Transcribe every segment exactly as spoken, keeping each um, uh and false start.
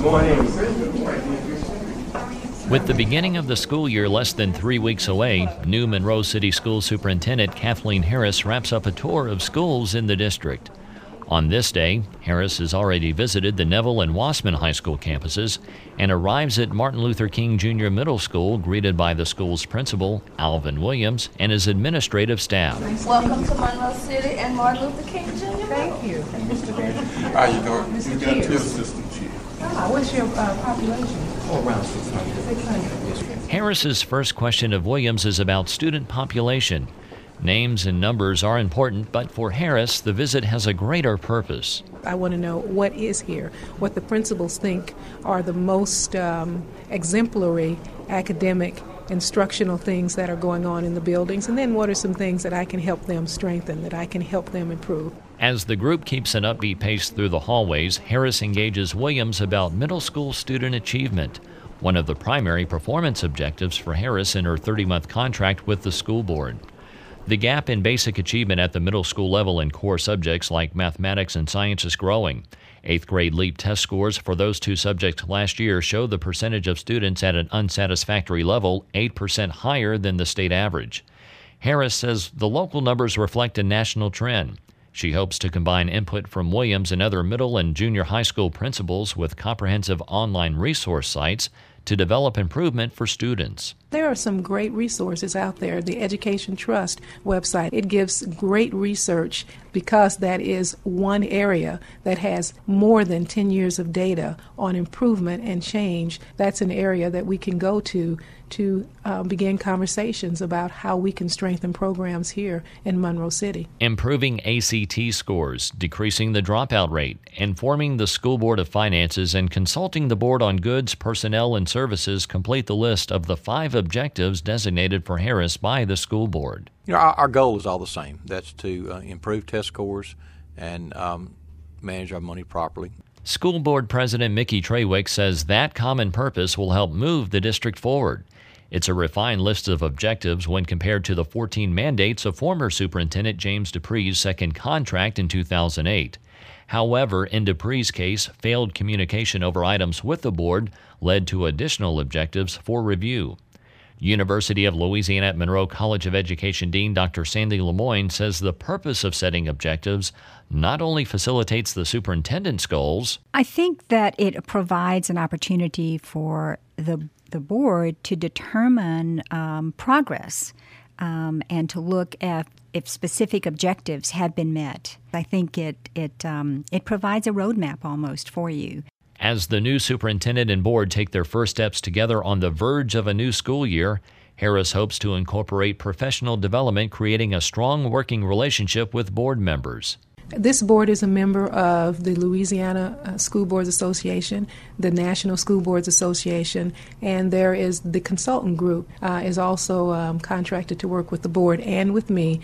With the beginning of the school year less than three weeks away, new Monroe City School Superintendent Kathleen Harris wraps up a tour of schools in the district. On this day, Harris has already visited the Neville and Wassman High School campuses and arrives at Martin Luther King Junior Middle School, greeted by the school's principal, Alvin Williams, and his administrative staff. Welcome to Monroe City and Martin Luther King Junior Thank you. Mister Baker. How you doing? Mister We got two Cheers. assistants here. Ah, what's your uh, population? Oh, around six hundred. six hundred. Harris's first question of Williams is about student population. Names and numbers are important, but for Harris, the visit has a greater purpose. I want to know what is here, what the principals think are the most um, exemplary academic instructional things that are going on in the buildings, and then what are some things that I can help them strengthen, that I can help them improve. As the group keeps an upbeat pace through the hallways, Harris engages Williams about middle school student achievement, one of the primary performance objectives for Harris in her thirty-month contract with the school board. The gap in basic achievement at the middle school level in core subjects like mathematics and science is growing. Eighth grade LEAP test scores for those two subjects last year show the percentage of students at an unsatisfactory level eight percent higher than the state average. Harris says the local numbers reflect a national trend. She hopes to combine input from Williams and other middle and junior high school principals with comprehensive online resource sites to develop improvement for students. There are some great resources out there. The Education Trust website, it gives great research because that is one area that has more than ten years of data on improvement and change. That's an area that we can go to to uh, begin conversations about how we can strengthen programs here in Monroe City. Improving A C T scores, decreasing the dropout rate, informing the school board of finances, and consulting the board on goods, personnel, and services complete the list of the five objectives designated for Harris by the school board. You know, our, our goal is all the same. That's to uh, improve test scores and um, manage our money properly. School board president Mickey Trawick says that common purpose will help move the district forward. It's a refined list of objectives when compared to the fourteen mandates of former Superintendent James Dupree's second contract in two thousand eight. However, in Dupree's case, failed communication over items with the board led to additional objectives for review. University of Louisiana at Monroe College of Education Dean Doctor Sandy Lemoyne says the purpose of setting objectives not only facilitates the superintendent's goals. I think that it provides an opportunity for the the board to determine um, progress um, and to look at if specific objectives have been met. I think it it um, it provides a roadmap almost for you. As the new superintendent and board take their first steps together on the verge of a new school year, Harris hopes to incorporate professional development, creating a strong working relationship with board members. This board is a member of the Louisiana uh, School Boards Association, the National School Boards Association, and there is the consultant group uh, is also um, contracted to work with the board and with me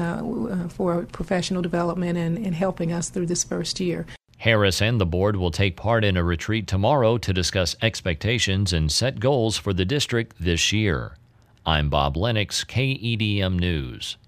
uh, for professional development and, and helping us through this first year. Harris and the board will take part in a retreat tomorrow to discuss expectations and set goals for the district this year. I'm Bob Lennox, K E D M News.